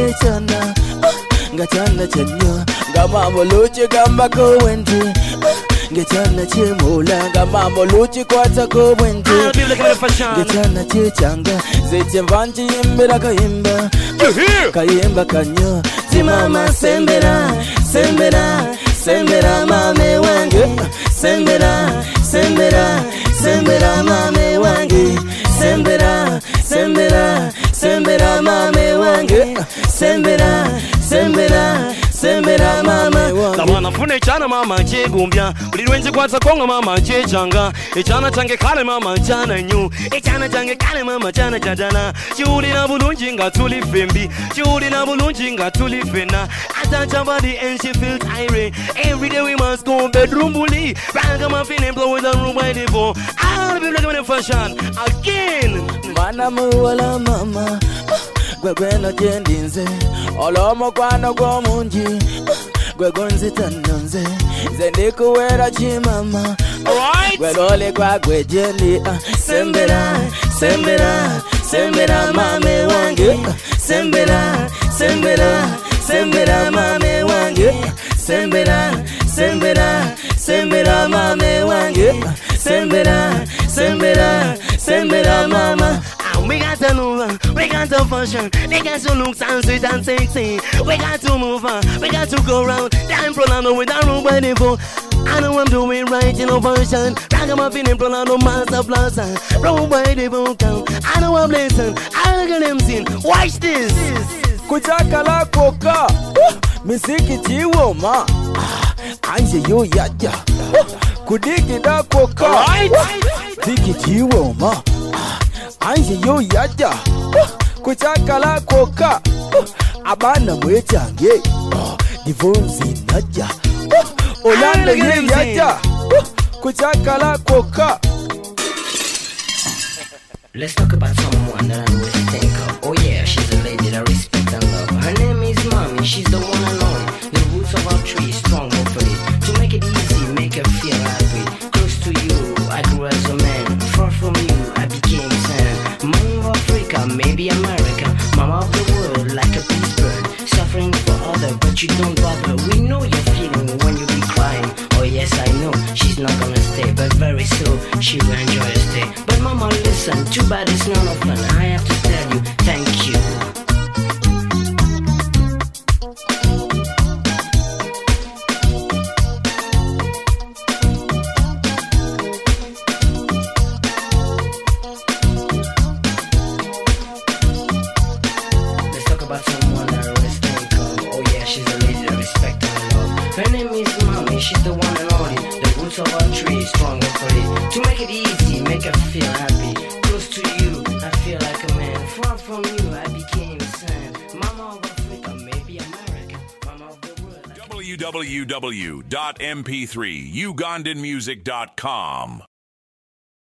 chana ngachana chanyo ngamamo luchi gamba ko wenti ngachana chemula ngamamo luchi kwata ko wenti ngachana chechanga zechemvanchi imbira kayimba kayimba kanyo zimama sembera sembera sembera mame wange sembera sembera sembera mame wange sembera sembera sembera mame wange sembera sembera sembera mama Tabana fune chana mama chegumbya ulirwenzi kwatsa konga mama chechanga echana change kale mama chana nyu echana change kale mama chana chadana chuli na bulunji ngatuli fembi chuli na bulunji ngatuli fena atacha body and she feels irate every day we must go bedroom bully ranga my feeling blowing the room by the phone I'll be looking at fashion again mana muwala mama gwegweno jendinze olomo kwano go munji gwegonzi tanonze zendikuwera chimama gwelole kwa gwejendi sembera sembera sembera mame wange sembera sembera sembera mame wange sembera sembera sembera mame wange sembera sembera sembera mama. We got to move on, we got to function, they got to look and sweet and sexy. We got to move on, we got to go round, damn prolano with our room by the phone. I know I'm doing right in a version, ragamuffin and prolano master plaza, room by the phone count. I know I'm blessing, I look at them sin, watch this. Kuchaka la koka, misiki chiwo ma, anje yo yaja, kudiki da koka, tiki chiwo ma. Anje yo yaja kuchaka la koka abana mwechange divonzi naja olanda ye yaja kuchaka la koka. Let's talk about someone that I always think of. Oh yeah, she's a lady that I respect and love. Her name is Mommy, she's the one and only. The roots of our tree strong hopefully. To make it easy, make her feel happy. Close to you, I grew as a man. Far from you, I became sand. Mom of Africa, maybe America. Mama of the world, like a peace bird. Suffering for others, but you don't bother. We know you're feeling when you be crying. Oh yes, I know, she's not gonna stay. But very soon, she will enjoy her stay. But mama, listen, too bad it's none of fun. I have to tell you, thank you. Her name is Mommy, she's the one and only. The roots of our tree is stronger for it. To make it easy, make her feel happy. Close to you, I feel like a man. Far from you, I became sand. Mama of Africa, maybe America. Mama of the world. www.mp3ugandanmusic.com